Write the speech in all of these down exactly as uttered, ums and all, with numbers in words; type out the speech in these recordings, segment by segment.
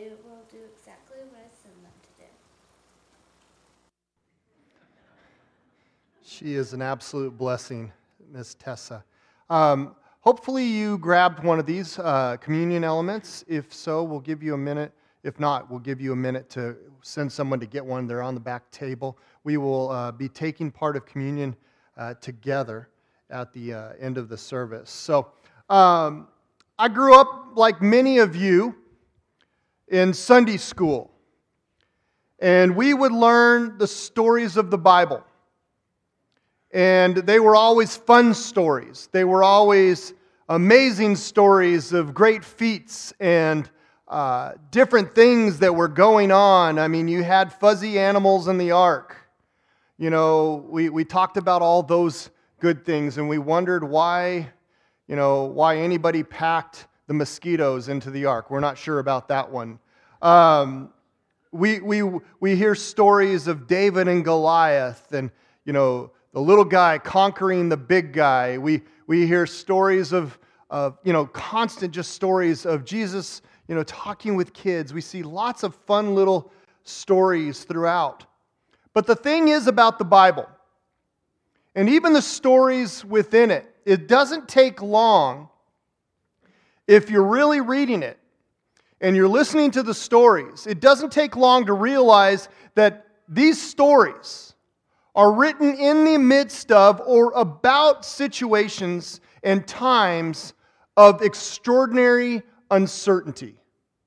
they will do exactly what I send them to do. She is an absolute blessing, Miss Tessa. Um, hopefully you grabbed one of these uh, communion elements. If so, we'll give you a minute. If not, we'll give you a minute to send someone to get one. They're on the back table. We will uh, be taking part of communion uh, together at the uh, end of the service. So, um, I grew up, like many of you, in Sunday school. And we would learn the stories of the Bible. And they were always fun stories. They were always amazing stories of great feats and uh, different things that were going on. I mean, you had fuzzy animals in the ark. You know, we, we talked about all those good things, and we wondered why, you know, why anybody packed the mosquitoes into the ark. We're not sure about that one. Um, we, we, we hear stories of David and Goliath and, you know, the little guy conquering the big guy. We, we hear stories of, of, you know, constant just stories of Jesus, you know, talking with kids. We see lots of fun little stories throughout. But the thing is about the Bible, and even the stories within it, it doesn't take long if you're really reading it and you're listening to the stories. It doesn't take long to realize that these stories are written in the midst of or about situations and times of extraordinary uncertainty.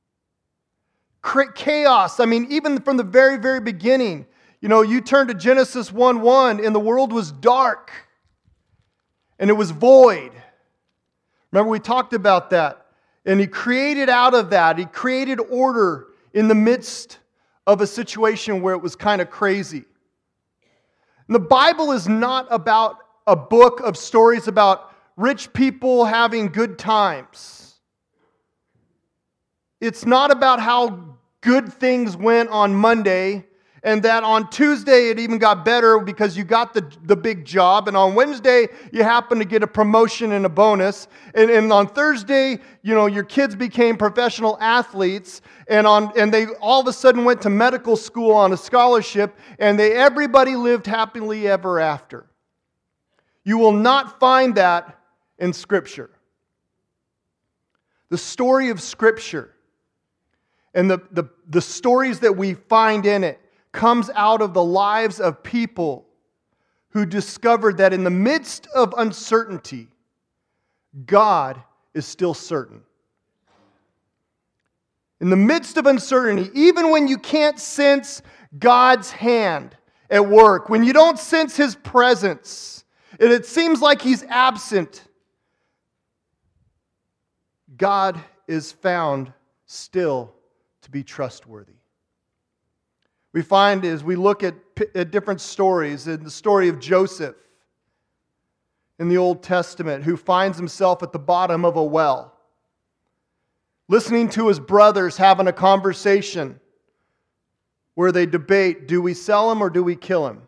Chaos. I mean, even from the very, very beginning, you know, you turn to Genesis one one, and the world was dark, and it was void. Remember, we talked about that. And He created out of that, He created order in the midst of a situation where it was kind of crazy. And the Bible is not about a book of stories about rich people having good times. It's not about how good things went on Monday, and that on Tuesday it even got better because you got the, the big job, and on Wednesday you happen to get a promotion and a bonus, and, and on Thursday, you know, your kids became professional athletes, and on and they all of a sudden went to medical school on a scholarship, and they everybody lived happily ever after. You will not find that in Scripture. The story of Scripture and the, the, the stories that we find in it comes out of the lives of people who discovered that in the midst of uncertainty, God is still certain. In the midst of uncertainty, even when you can't sense God's hand at work, when you don't sense His presence, and it seems like He's absent, God is found still to be trustworthy. We find as we look at, at different stories, in the story of Joseph in the Old Testament, who finds himself at the bottom of a well, listening to his brothers having a conversation where they debate, do we sell him or do we kill him?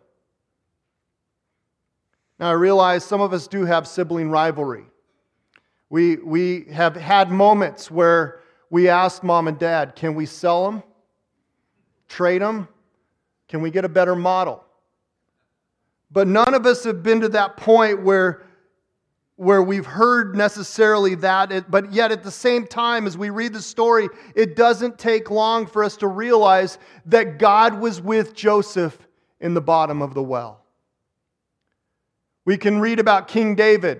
Now I realize some of us do have sibling rivalry. We, we have had moments where we ask mom and dad, can we sell him? Trade him? Can we get a better model? But none of us have been to that point where, where we've heard necessarily that, but yet at the same time as we read the story, it doesn't take long for us to realize that God was with Joseph in the bottom of the well. We can read about King David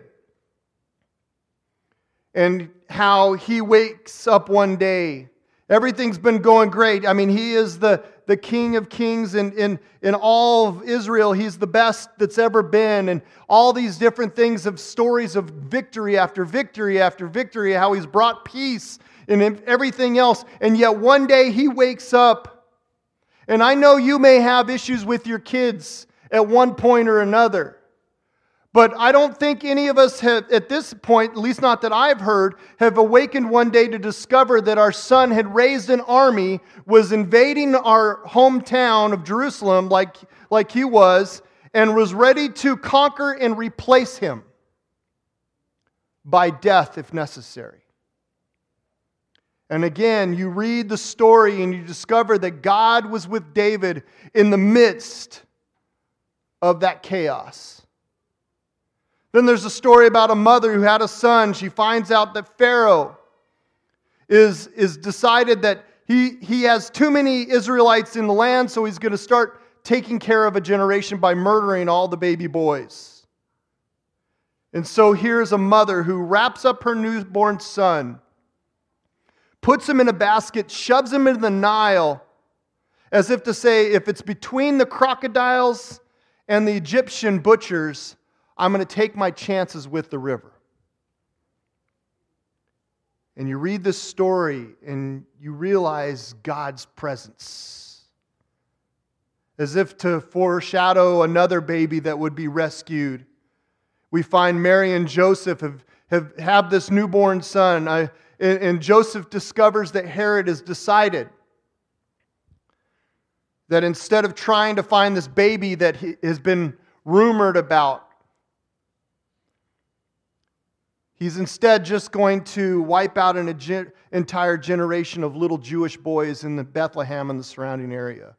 and how he wakes up one day. Everything's been going great. I mean, he is the, the King of Kings in, in, in all of Israel. He's the best that's ever been. And all these different things of stories of victory after victory after victory, how He's brought peace and everything else. And yet one day he wakes up. And I know you may have issues with your kids at one point or another. But I don't think any of us have, at this point, at least not that I've heard, have awakened one day to discover that our son had raised an army, was invading our hometown of Jerusalem like, like he was, and was ready to conquer and replace him by death if necessary. And again, you read the story and you discover that God was with David in the midst of that chaos. Then there's a story about a mother who had a son. She finds out that Pharaoh is, is decided that he, he has too many Israelites in the land, so he's going to start taking care of a generation by murdering all the baby boys. And so here's a mother who wraps up her newborn son, puts him in a basket, shoves him into the Nile, as if to say, if it's between the crocodiles and the Egyptian butchers, I'm going to take my chances with the river. And you read this story and you realize God's presence, as if to foreshadow another baby that would be rescued. We find Mary and Joseph have, have, have this newborn son. I, and, and Joseph discovers that Herod has decided that instead of trying to find this baby that he, has been rumored about, he's instead just going to wipe out an ag- entire generation of little Jewish boys in the Bethlehem and the surrounding area.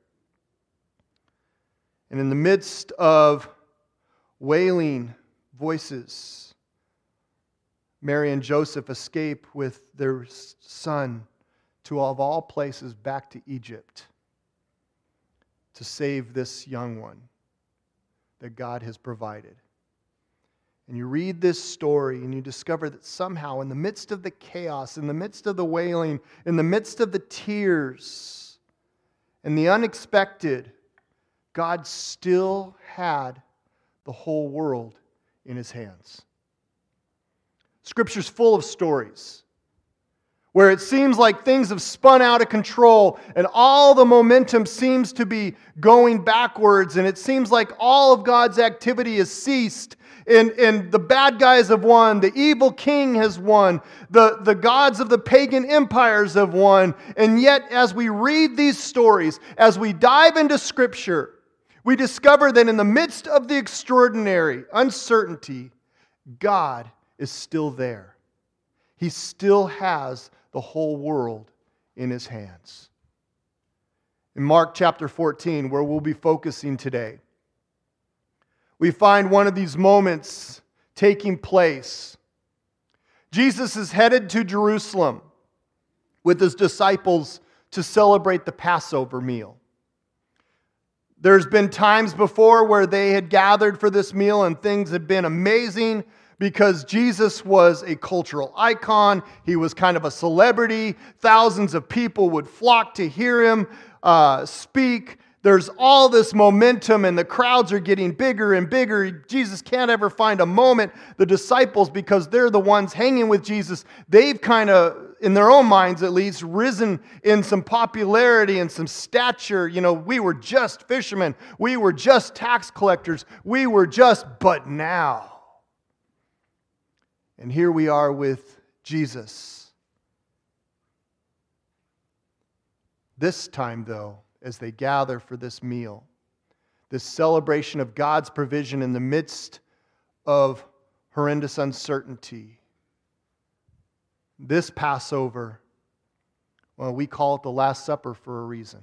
And in the midst of wailing voices, Mary and Joseph escape with their son to, of all places, back to Egypt to save this young one that God has provided. And you read this story and you discover that somehow in the midst of the chaos, in the midst of the wailing, in the midst of the tears and the unexpected, God still had the whole world in His hands. Scripture's full of stories where it seems like things have spun out of control and all the momentum seems to be going backwards, and it seems like all of God's activity has ceased, and, and the bad guys have won, the evil king has won, the, the gods of the pagan empires have won. And yet, as we read these stories, as we dive into Scripture, we discover that in the midst of the extraordinary uncertainty, God is still there. He still has the whole world in His hands. In Mark chapter fourteen, where we'll be focusing today, we find one of these moments taking place. Jesus is headed to Jerusalem with His disciples to celebrate the Passover meal. There's been times before where they had gathered for this meal and things had been amazing because Jesus was a cultural icon. He was kind of a celebrity. Thousands of people would flock to hear Him uh, speak. There's all this momentum and the crowds are getting bigger and bigger. Jesus can't ever find a moment. The disciples, because they're the ones hanging with Jesus, they've kind of, in their own minds at least, risen in some popularity and some stature. You know, we were just fishermen. We were just tax collectors. We were just, but now. And here we are with Jesus. This time, though, as they gather for this meal, this celebration of God's provision in the midst of horrendous uncertainty, this Passover, well, we call it the Last Supper for a reason.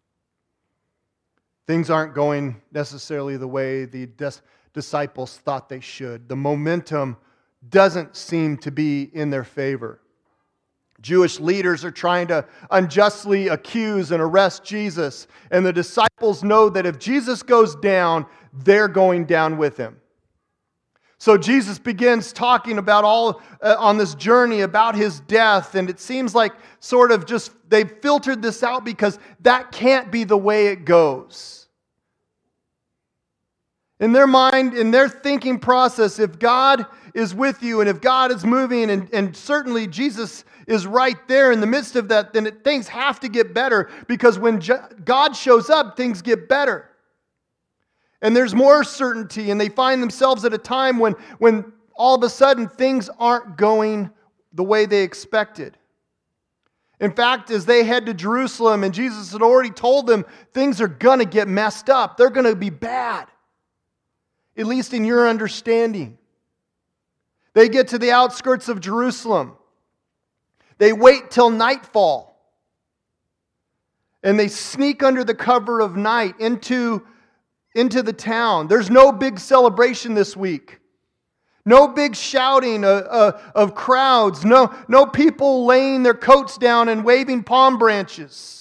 Things aren't going necessarily the way the dis- disciples thought they should. The momentum doesn't seem to be in their favor. Jewish leaders are trying to unjustly accuse and arrest Jesus, and the disciples know that if Jesus goes down, they're going down with Him. So Jesus begins talking about all uh, on this journey about His death, and it seems like sort of just they've filtered this out because that can't be the way it goes. In their mind, in their thinking process, if God is with you and if God is moving, and, and certainly Jesus is right there in the midst of that, then it, things have to get better, because when Je- God shows up, things get better. And there's more certainty, and they find themselves at a time when, when all of a sudden things aren't going the way they expected. In fact, as they head to Jerusalem, and Jesus had already told them things are going to get messed up. They're going to be bad. At least in your understanding. They get to the outskirts of Jerusalem. They wait till nightfall. And they sneak under the cover of night into, into the town. There's no big celebration this week. No big shouting of, of, of crowds. No, no people laying their coats down and waving palm branches.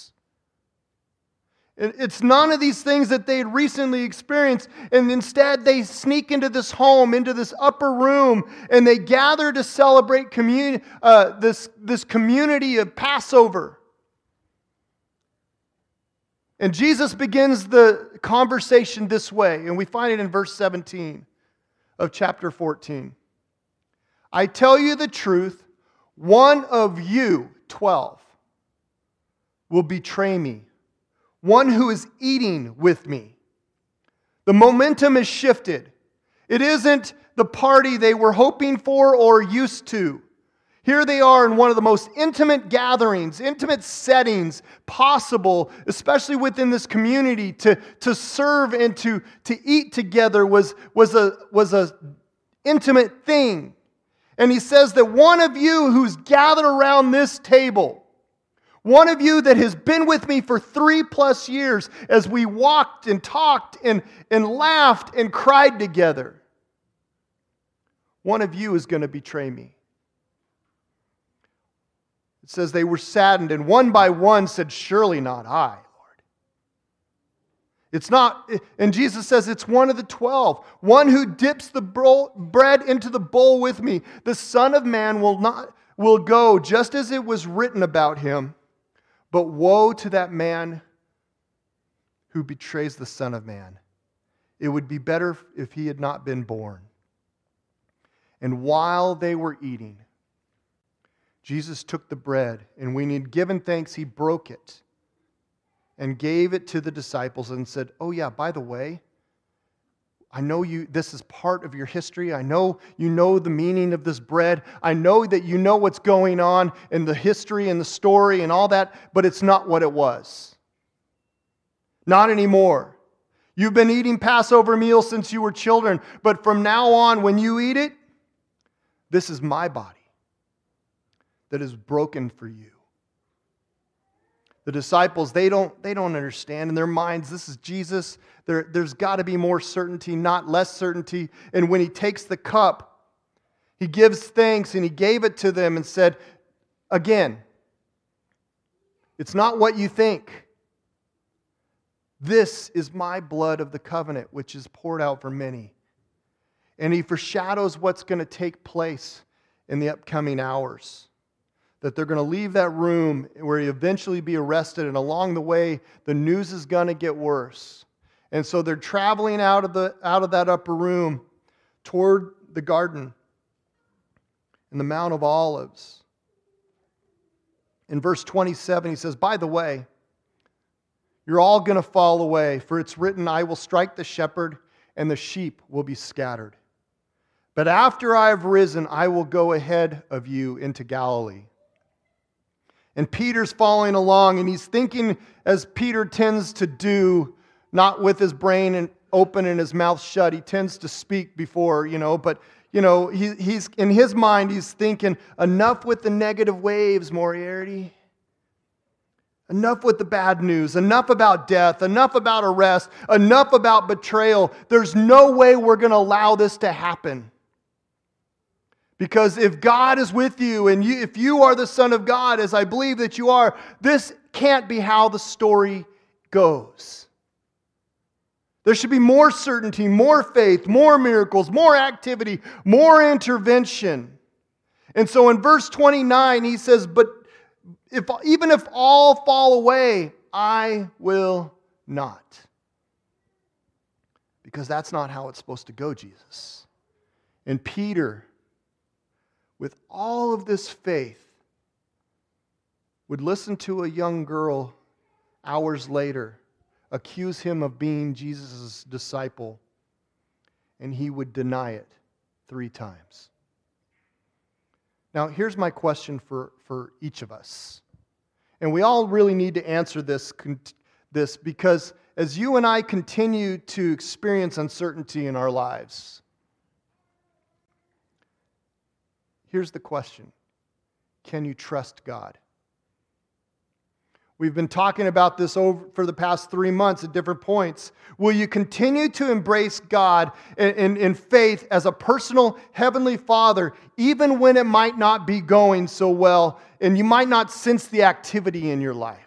It's none of these things that they had recently experienced. And instead they sneak into this home, into this upper room, and they gather to celebrate commun- uh, this, this community of Passover. And Jesus begins the conversation this way, and we find it in verse seventeen of chapter fourteen. I tell you the truth, one of you, twelve, will betray me. One who is eating with me. The momentum is shifted. It isn't the party they were hoping for or used to. Here they are in one of the most intimate gatherings, intimate settings possible, especially within this community. To, to serve and to, to eat together was, was a, was a intimate thing. And he says that one of you who's gathered around this table, one of you that has been with me for three plus years as we walked and talked and, and laughed and cried together. One of you is going to betray me. It says they were saddened, and one by one said, surely not I, Lord. It's not, and Jesus says it's one of the twelve. One who dips the bread into the bowl with me. The Son of Man will not will go just as it was written about him. But woe to that man who betrays the Son of Man. It would be better if he had not been born. And while they were eating, Jesus took the bread, and when he had given thanks, he broke it and gave it to the disciples and said, oh yeah, by the way, I know you. This is part of your history. I know you know the meaning of this bread. I know that you know what's going on in the history and the story and all that, but it's not what it was. Not anymore. You've been eating Passover meals since you were children, but from now on, when you eat it, this is my body that is broken for you. The disciples, they don't, they don't understand. In their minds, this is Jesus. There, there's got to be more certainty, not less certainty. And when he takes the cup, he gives thanks, and he gave it to them and said, again, it's not what you think. This is my blood of the covenant, which is poured out for many. And he foreshadows what's going to take place in the upcoming hours. That they're going to leave that room where he eventually be arrested, and along the way, the news is going to get worse. And so they're traveling out of the out of that upper room toward the garden in the Mount of Olives. In verse twenty-seven, he says, by the way, you're all going to fall away, for it's written, I will strike the shepherd, and the sheep will be scattered. But after I have risen, I will go ahead of you into Galilee. And Peter's following along, and he's thinking, as Peter tends to do, not with his brain open and his mouth shut. He tends to speak before, you know, but, you know, he, he's in his mind, he's thinking, enough with the negative waves, Moriarty. Enough with the bad news. Enough about death. Enough about arrest. Enough about betrayal. There's no way we're going to allow this to happen. Because if God is with you, and you, if you are the Son of God, as I believe that you are, this can't be how the story goes. There should be more certainty, more faith, more miracles, more activity, more intervention. And so in verse twenty-nine, he says, but if even if all fall away, I will not. Because that's not how it's supposed to go, Jesus. And Peter, with all of this faith, would listen to a young girl hours later accuse him of being Jesus' disciple, and he would deny it three times. Now, here's my question for, for each of us. And we all really need to answer this, this because as you and I continue to experience uncertainty in our lives, here's the question. Can you trust God? We've been talking about this over for the past three months at different points. Will you continue to embrace God in, in, in faith as a personal heavenly Father, even when it might not be going so well and you might not sense the activity in your life?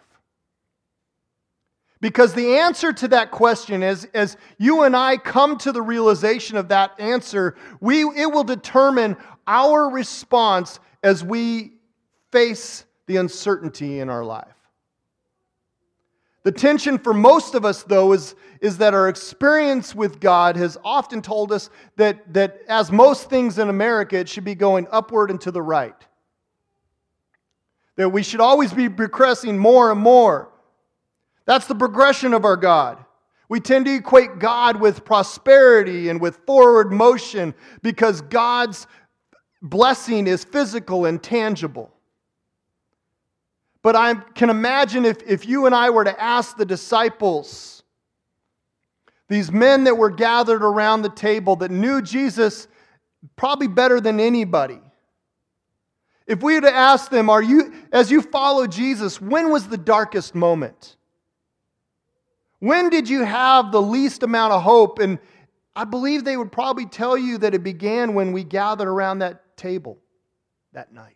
Because the answer to that question, as, as you and I come to the realization of that answer, we, it will determine our response as we face the uncertainty in our life. The tension for most of us, though, is, is that our experience with God has often told us that, that, as most things in America, it should be going upward and to the right. That we should always be progressing more and more. That's the progression of our God. We tend to equate God with prosperity and with forward motion because God's blessing is physical and tangible. But I can imagine if, if you and I were to ask the disciples, these men that were gathered around the table that knew Jesus probably better than anybody, if we were to ask them, are you, as you follow Jesus, when was the darkest moment? When did you have the least amount of hope? And I believe they would probably tell you that it began when we gathered around that table that night.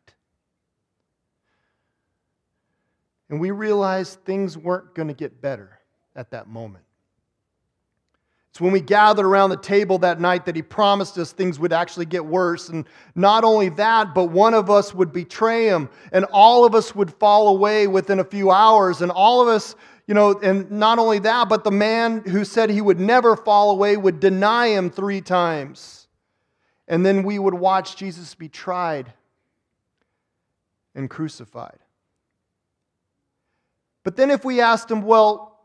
And we realized things weren't going to get better at that moment. It's when we gathered around the table that night that He promised us things would actually get worse. And not only that, but one of us would betray Him. And all of us would fall away within a few hours. And all of us, you know, and not only that, but the man who said he would never fall away would deny Him three times. And then we would watch Jesus be tried and crucified. But then if we asked Him, well,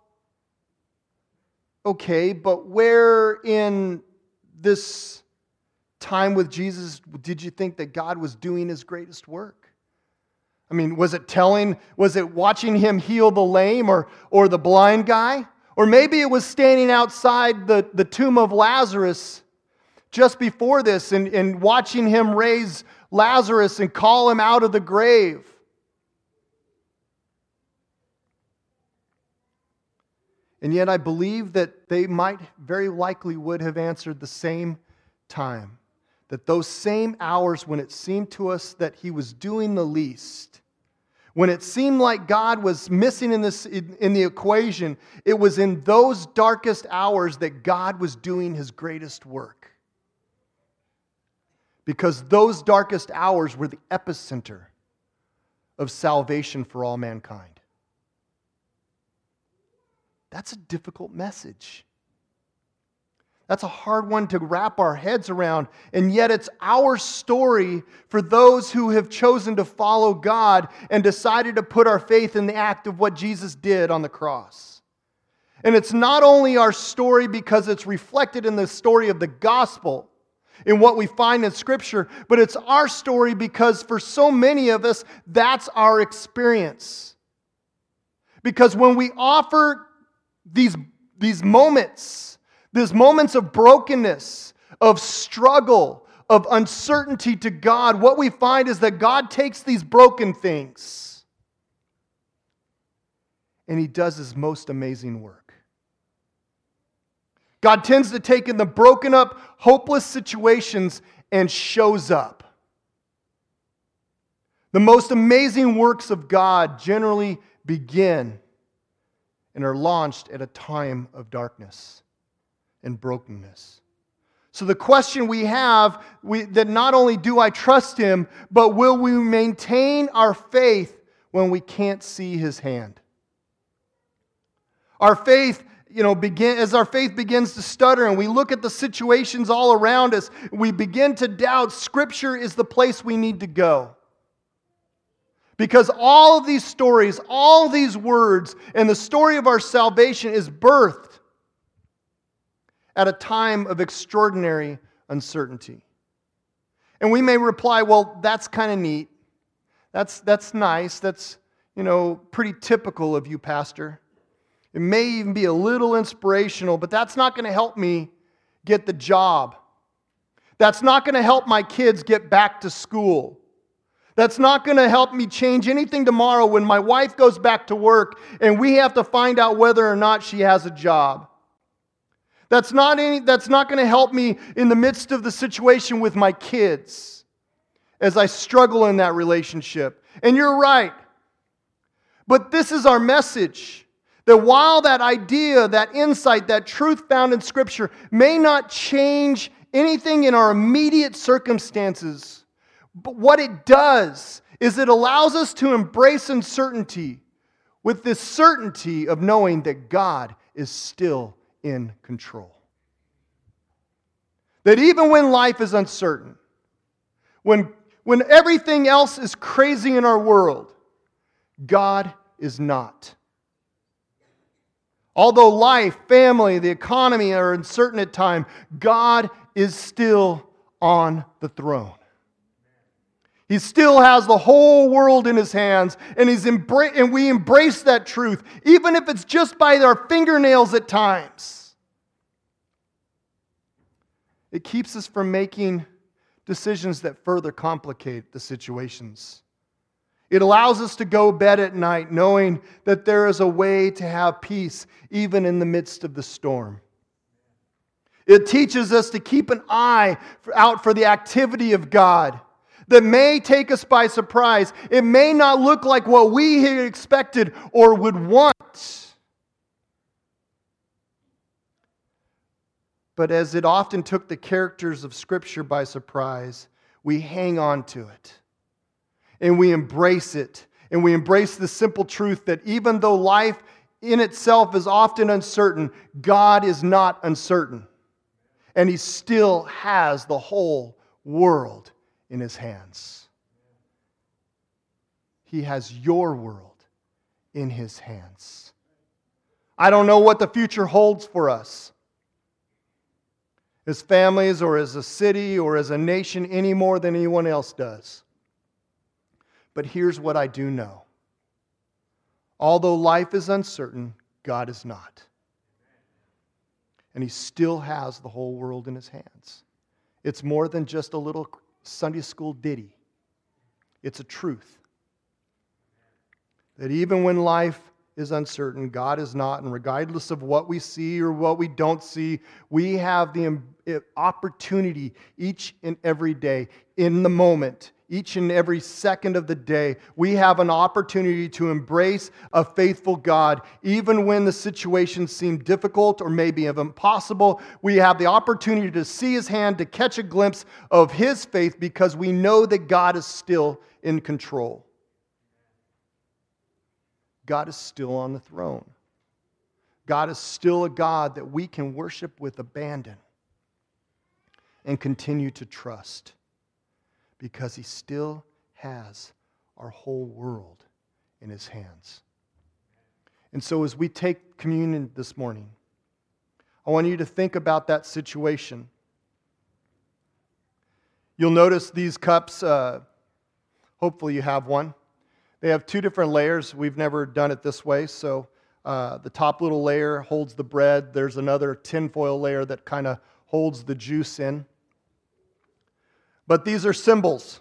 okay, but where in this time with Jesus did you think that God was doing His greatest work? I mean, was it telling, was it watching Him heal the lame or, or the blind guy? Or maybe it was standing outside the, the tomb of Lazarus just before this and, and watching Him raise Lazarus and call him out of the grave. And yet I believe that they might very likely would have answered the same time. That those same hours when it seemed to us that He was doing the least, when it seemed like God was missing in this in, in the equation, it was in those darkest hours that God was doing His greatest work. Because those darkest hours were the epicenter of salvation for all mankind. That's a difficult message. That's a hard one to wrap our heads around, and yet it's our story for those who have chosen to follow God and decided to put our faith in the act of what Jesus did on the cross. And it's not only our story because it's reflected in the story of the gospel, in what we find in Scripture, but it's our story because for so many of us, that's our experience. Because when we offer These, these moments, these moments of brokenness, of struggle, of uncertainty to God, what we find is that God takes these broken things and He does His most amazing work. God tends to take in the broken up, hopeless situations and shows up. The most amazing works of God generally begin and are launched at a time of darkness and brokenness. So the question we have, we, that not only do I trust Him, but will we maintain our faith when we can't see His hand? Our faith, you know, begin, as our faith begins to stutter and we look at the situations all around us, we begin to doubt Scripture is the place we need to go. Because all of these stories, all these words, and the story of our salvation is birthed at a time of extraordinary uncertainty. And we may reply, well, that's kind of neat. That's, that's nice. That's, you know, pretty typical of you, Pastor. It may even be a little inspirational, but that's not going to help me get the job. That's not going to help my kids get back to school. That's not going to help me change anything tomorrow when my wife goes back to work and we have to find out whether or not she has a job. That's not any, that's not going to help me in the midst of the situation with my kids as I struggle in that relationship. And you're right. But this is our message. That while that idea, that insight, that truth found in Scripture may not change anything in our immediate circumstances, but what it does is it allows us to embrace uncertainty with this certainty of knowing that God is still in control. That even when life is uncertain, when, when everything else is crazy in our world, God is not. Although life, family, the economy are uncertain at times, God is still on the throne. He still has the whole world in His hands, and, he's embra- and we embrace that truth, even if it's just by our fingernails at times. It keeps us from making decisions that further complicate the situations. It allows us to go to bed at night knowing that there is a way to have peace even in the midst of the storm. It teaches us to keep an eye out for the activity of God that may take us by surprise. It may not look like what we had expected or would want. But as it often took the characters of Scripture by surprise, we hang on to it. And we embrace it. And we embrace the simple truth that even though life in itself is often uncertain, God is not uncertain. And He still has the whole world in His hands. He has your world in His hands. I don't know what the future holds for us as families or as a city or as a nation any more than anyone else does. But here's what I do know. Although life is uncertain, God is not. And He still has the whole world in His hands. It's more than just a little Sunday school ditty. It's a truth. That even when life is uncertain, God is not, and regardless of what we see or what we don't see, we have the opportunity each and every day, in the moment, each and every second of the day, we have an opportunity to embrace a faithful God. Even when the situations seem difficult or maybe impossible, we have the opportunity to see His hand, to catch a glimpse of His faith because we know that God is still in control. God is still on the throne. God is still a God that we can worship with abandon and continue to trust because He still has our whole world in His hands. And so as we take communion this morning, I want you to think about that situation. You'll notice these cups, uh, hopefully you have one. They have two different layers. We've never done it this way. So uh, the top little layer holds the bread. There's another tinfoil layer that kind of holds the juice in. But these are symbols.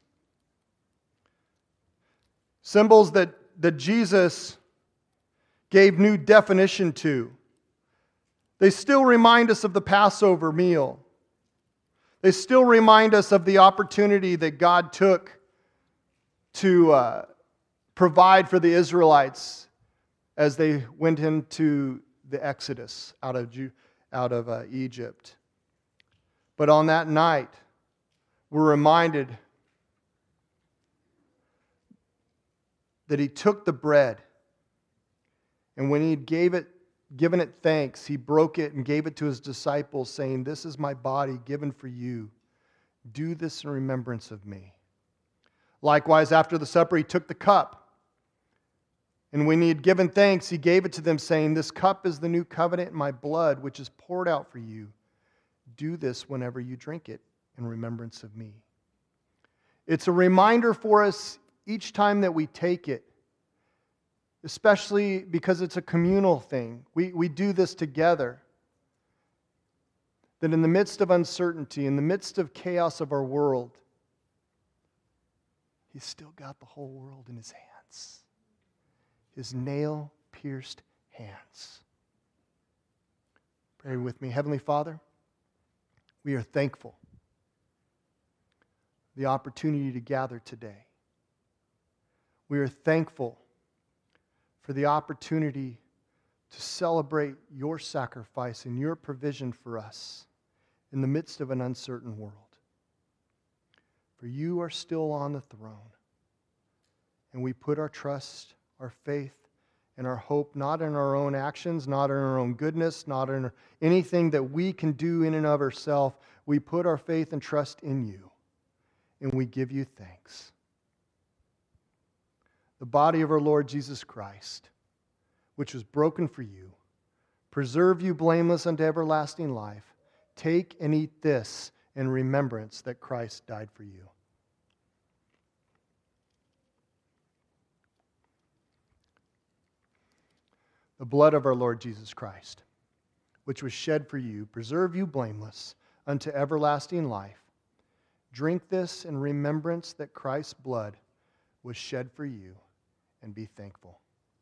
Symbols that, that Jesus gave new definition to. They still remind us of the Passover meal. They still remind us of the opportunity that God took to uh, provide for the Israelites as they went into the Exodus out of, out of uh, Egypt. But on that night, we're reminded that He took the bread, and when He gave it, given it thanks, He broke it and gave it to His disciples, saying, "This is my body given for you. Do this in remembrance of me." Likewise, after the supper, He took the cup, and when He had given thanks, He gave it to them, saying, "This cup is the new covenant in my blood, which is poured out for you. Do this whenever you drink it in remembrance of me." It's a reminder for us each time that we take it, especially because it's a communal thing. We, we do this together. That in the midst of uncertainty, in the midst of chaos of our world, He's still got the whole world in his hands. His nail-pierced hands. Pray with me. Heavenly Father, we are thankful for the opportunity to gather today. We are thankful for the opportunity to celebrate your sacrifice and your provision for us in the midst of an uncertain world. For you are still on the throne, and we put our trust, our faith, and our hope not in our own actions, not in our own goodness, not in anything that we can do in and of ourselves. We put our faith and trust in you, and we give you thanks. The body of our Lord Jesus Christ, which was broken for you, preserve you blameless unto everlasting life. Take and eat this in remembrance that Christ died for you. The blood of our Lord Jesus Christ, which was shed for you, preserve you blameless unto everlasting life. Drink this in remembrance that Christ's blood was shed for you, and be thankful.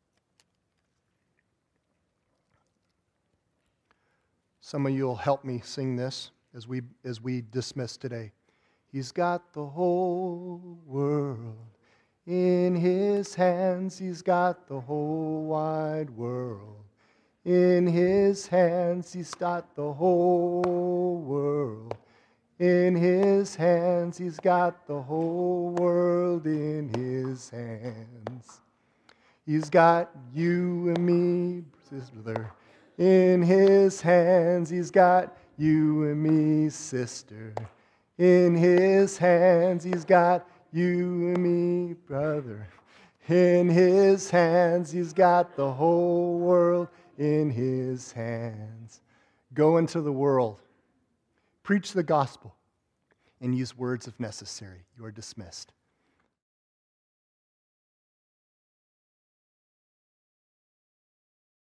Some of you will help me sing this as we as we dismiss today. He's got the whole world in his hands. He's got the whole wide world in his hands. He's got the whole world in his hands. He's got the whole world in his hands. He's got you and me, brother, in his hands. He's got you and me, sister, in his hands. He's got you and me, brother, in his hands. He's got the whole world in his hands. Go into the world, preach the gospel, and use words if necessary. You are dismissed.